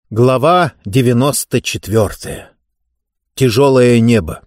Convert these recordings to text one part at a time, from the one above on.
Глава 94. Тяжелое небо.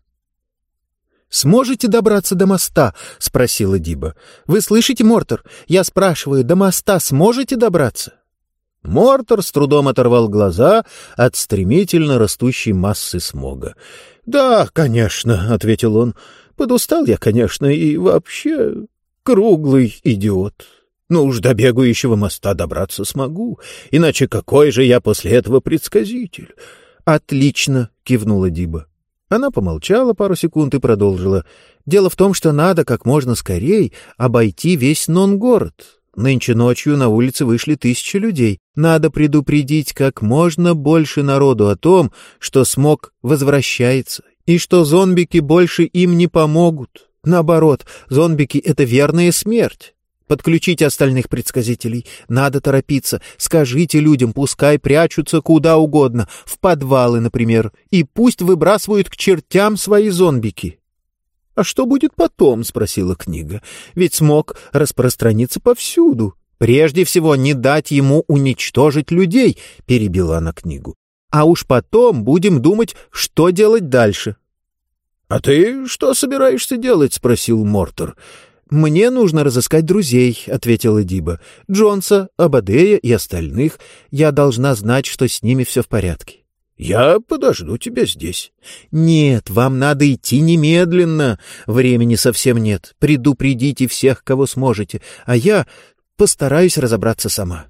«Сможете добраться до моста?» — спросила Диба. «Вы слышите, Мортер? Я спрашиваю, до моста сможете добраться?» Мортер с трудом оторвал глаза от стремительно растущей массы смога. «Да, конечно», — ответил он. «Подустал я, конечно, и вообще круглый идиот. Ну уж до бегающего моста добраться смогу, иначе какой же я после этого предсказитель?» «Отлично», — кивнула Диба. Она помолчала пару секунд и продолжила. «Дело в том, что надо как можно скорей обойти весь Нонгород. Нынче ночью на улице вышли 1000 людей. Надо предупредить как можно больше народу о том, что смог возвращается, и что зомбики больше им не помогут. Наоборот, зомбики — это верная смерть. Подключите остальных предсказителей. Надо торопиться. Скажите людям, пускай прячутся куда угодно, в подвалы, например, и пусть выбрасывают к чертям свои зомбики». «А что будет потом?» — спросила книга. «Ведь смог распространиться повсюду. Прежде всего, не дать ему уничтожить людей», — перебила она книгу. «А уж потом будем думать, что делать дальше». «А ты что собираешься делать?» — спросил Мортер. «Мне нужно разыскать друзей», — ответила Диба. «Джонса, Абадея и остальных. Я должна знать, что с ними все в порядке». «Я подожду тебя здесь». «Нет, вам надо идти немедленно. Времени совсем нет. Предупредите всех, кого сможете, а я постараюсь разобраться сама».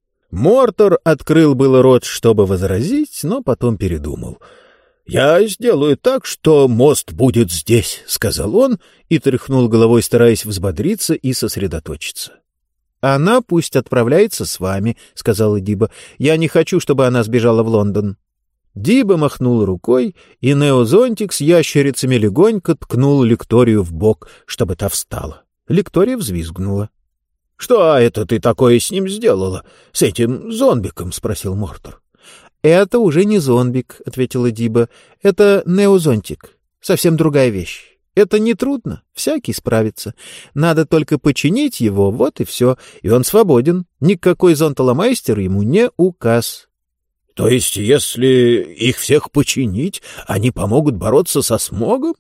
Мортер открыл было рот, чтобы возразить, но потом передумал. «Я сделаю так, что мост будет здесь», — сказал он и тряхнул головой, стараясь взбодриться и сосредоточиться. «Она пусть отправляется с вами», — сказала Диба. «Я не хочу, чтобы она сбежала в Лондон». Диба махнула рукой, и неозонтик с ящерицами легонько ткнул Лекторию в бок, чтобы та встала. Лектория взвизгнула. «Что это ты такое с ним сделала? С этим зомбиком?» — спросил Мортер. «Это уже не зомбик», — ответила Диба. «Это неозонтик. Совсем другая вещь. Это нетрудно, всякий справится. Надо только починить его, вот и все, и он свободен. Никакой зонтоломайстер ему не указ». «То есть, если их всех починить, они помогут бороться со смогом?»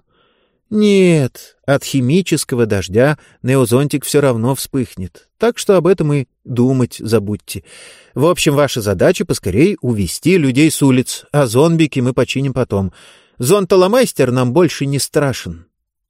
«Нет, от химического дождя неозонтик все равно вспыхнет, так что об этом и думать забудьте. В общем, ваша задача поскорей увести людей с улиц, а зомбики мы починим потом. Зонтоломайстер нам больше не страшен».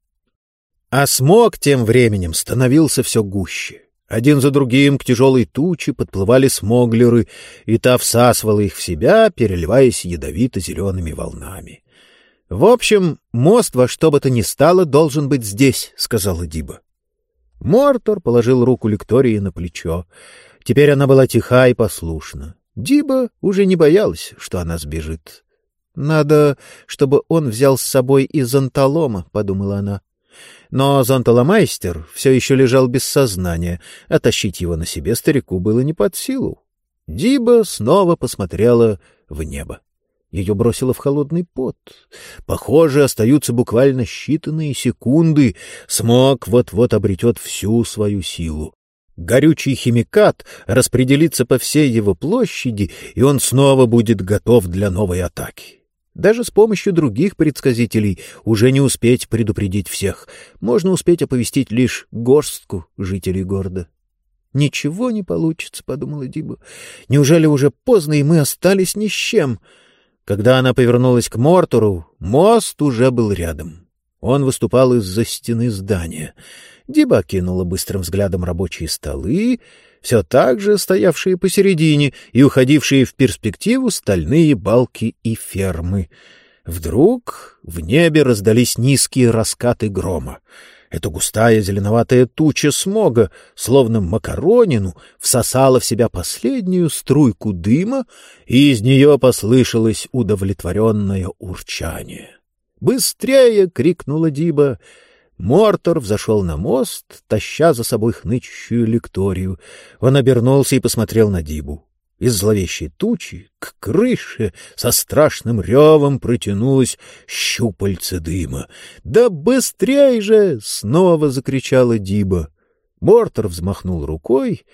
А смог тем временем становился все гуще. Один за другим к тяжелой туче подплывали смоглеры, и та всасывала их в себя, переливаясь ядовито-зелеными волнами. «В общем, мост во что бы то ни стало должен быть здесь», — сказала Диба. Мортер положил руку Лектории на плечо. Теперь она была тиха и послушна. Диба уже не боялась, что она сбежит. «Надо, чтобы он взял с собой и зонтолома», — подумала она. Но зонтоломайстер все еще лежал без сознания, а тащить его на себе старику было не под силу. Диба снова посмотрела в небо. Ее бросило в холодный пот. Похоже, остаются буквально считанные секунды. Смог вот-вот обретет всю свою силу. Горючий химикат распределится по всей его площади, и он снова будет готов для новой атаки. Даже с помощью других предсказителей уже не успеть предупредить всех. Можно успеть оповестить лишь горстку жителей города. «Ничего не получится», — подумала Диба. «Неужели уже поздно, и мы остались ни с чем?» Когда она повернулась к Мортеру, мост уже был рядом. Он выступал из-за стены здания. Диба окинула быстрым взглядом рабочие столы, все так же стоявшие посередине и уходившие в перспективу стальные балки и фермы. Вдруг в небе раздались низкие раскаты грома. Эта густая зеленоватая туча смога, словно макаронину, всосала в себя последнюю струйку дыма, и из нее послышалось удовлетворенное урчание. «Быстрее!» — крикнула Диба. Мортер взошел на мост, таща за собой хнычущую Лекторию. Он обернулся и посмотрел на Дибу. Из зловещей тучи к крыше со страшным ревом протянулось щупальце дыма. «Да быстрей же!» — снова закричала Диба. Мортер взмахнул рукой.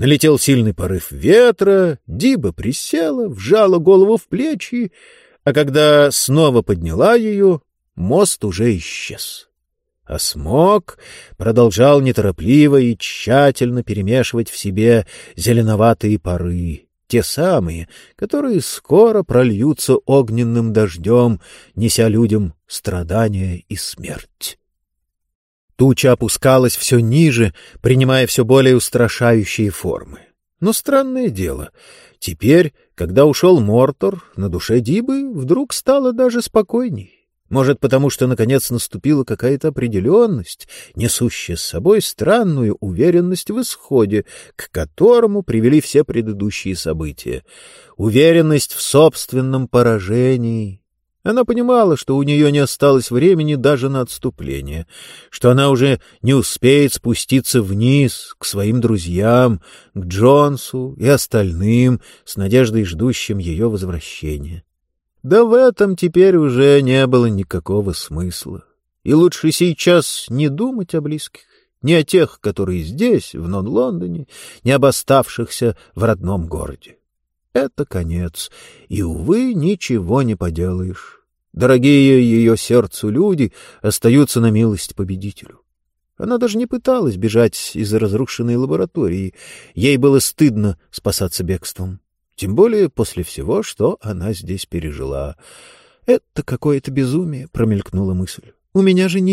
Налетел сильный порыв ветра, Диба присела, вжала голову в плечи, а когда снова подняла ее, мост уже исчез. А Смок продолжал неторопливо и тщательно перемешивать в себе зеленоватые пары, те самые, которые скоро прольются огненным дождем, неся людям страдания и смерть. Туча опускалась все ниже, принимая все более устрашающие формы. Но странное дело, теперь, когда ушел Мортор, на душе Дибы вдруг стало даже спокойней. Может, потому что, наконец, наступила какая-то определенность, несущая с собой странную уверенность в исходе, к которому привели все предыдущие события. Уверенность в собственном поражении. Она понимала, что у нее не осталось времени даже на отступление, что она уже не успеет спуститься вниз к своим друзьям, к Джонсу и остальным, с надеждой ждущим ее возвращения. Да в этом теперь уже не было никакого смысла. И лучше сейчас не думать о близких, не о тех, которые здесь, в Нон-Лондоне, не об оставшихся в родном городе. Это конец, и, увы, ничего не поделаешь. Дорогие ее сердцу люди остаются на милость победителю. Она даже не пыталась бежать из разрушенной лаборатории. Ей было стыдно спасаться бегством. Тем более после всего, что она здесь пережила. «Это какое-то безумие», — промелькнула мысль. «У меня же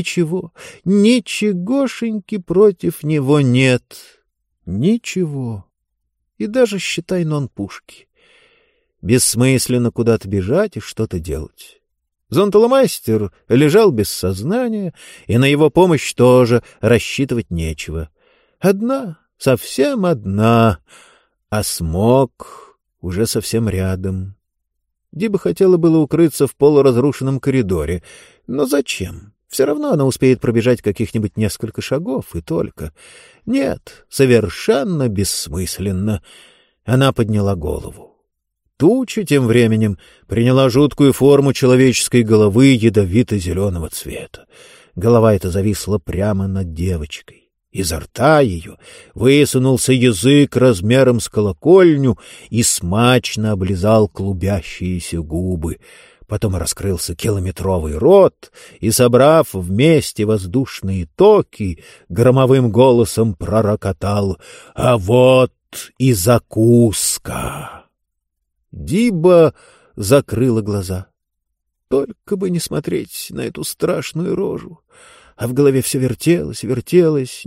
ничегошеньки против него нет. Ничего. И даже, считай, нон-пушки. Бессмысленно куда-то бежать и что-то делать». Зонтеломастер лежал без сознания, и на его помощь тоже рассчитывать нечего. Одна, совсем одна, а Смок уже совсем рядом. Диба хотела было укрыться в полуразрушенном коридоре, но зачем? Все равно она успеет пробежать каких-нибудь несколько шагов, и только. Нет, совершенно бессмысленно. Она подняла голову. Туча тем временем приняла жуткую форму человеческой головы ядовито-зеленого цвета. Голова эта зависла прямо над девочкой. Изо рта ее высунулся язык размером с колокольню и смачно облизал клубящиеся губы. Потом раскрылся километровый рот и, собрав вместе воздушные токи, громовым голосом пророкотал: «А вот и закуска!» Диба закрыла глаза. Только бы не смотреть на эту страшную рожу. А в голове все вертелось.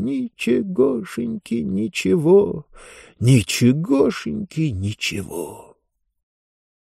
Ничегошеньки, ничего.